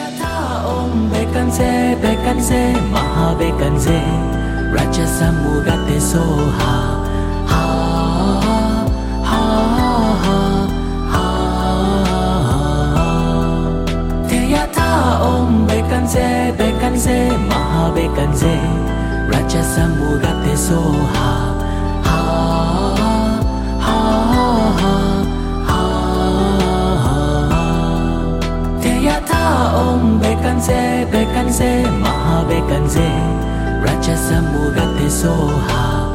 Om Bekanze Maha Bekanze Raja Samugate Soha Ha Ha Ha Ha Teyata Om Bekanze Maha Bekanze Raja Samugate Soha Ha Ha Ha Teyata Om Bekanze Maha Bekanze Raja Samugate Soha